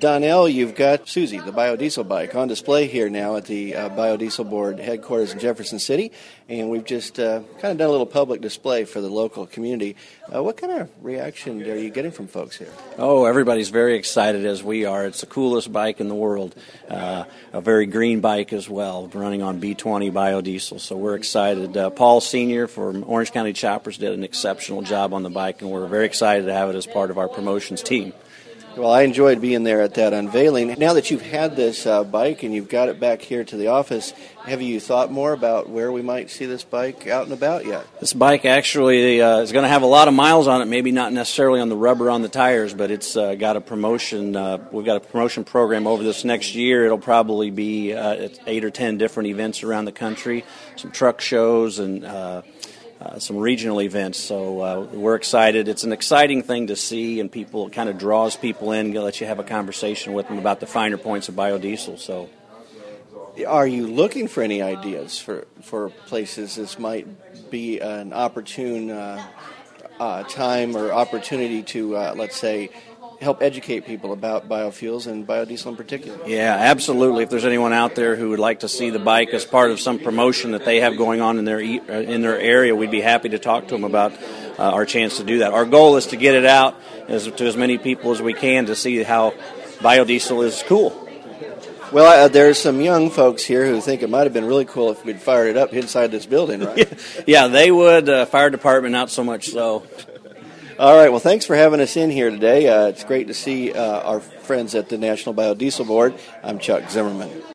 Donnell, you've got Susie, the biodiesel bike, on display here now at the Biodiesel Board headquarters in Jefferson City, and we've just kind of done a little public display for the local community. What kind of reaction are you getting from folks here? Oh, everybody's very excited as we are. It's the coolest bike in the world, a very green bike as well, running on B20 biodiesel, so we're excited. Paul Sr. from Orange County Choppers did an exceptional job on the bike, and we're very excited to have it as part of our promotions team. Well, I enjoyed being there at that unveiling. Now that you've had this bike and you've got it back here to the office, have you thought more about where we might see this bike out and about yet? This bike actually is going to have a lot of miles on it, maybe not necessarily on the rubber on the tires, but it's got a promotion. We've got a promotion program over this next year. It'll probably be at 8 or 10 different events around the country, some truck shows and some regional events, so we're excited. It's an exciting thing to see, and people, it kind of draws people in, let you have a conversation with them about the finer points of biodiesel. So, are you looking for any ideas for places this might be an opportune time or opportunity to, let's say, help educate people about biofuels and biodiesel in particular? Yeah, absolutely. If there's anyone out there who would like to see the bike as part of some promotion that they have going on in their area, we'd be happy to talk to them about our chance to do that. Our goal is to get it out to as many people as we can to see how biodiesel is cool. Well, there's some young folks here who think it might have been really cool if we'd fired it up inside this building, right? Yeah, they would. Fire department, not so much so. All right, well, thanks for having us in here today. It's great to see our friends at the National Biodiesel Board. I'm Chuck Zimmerman.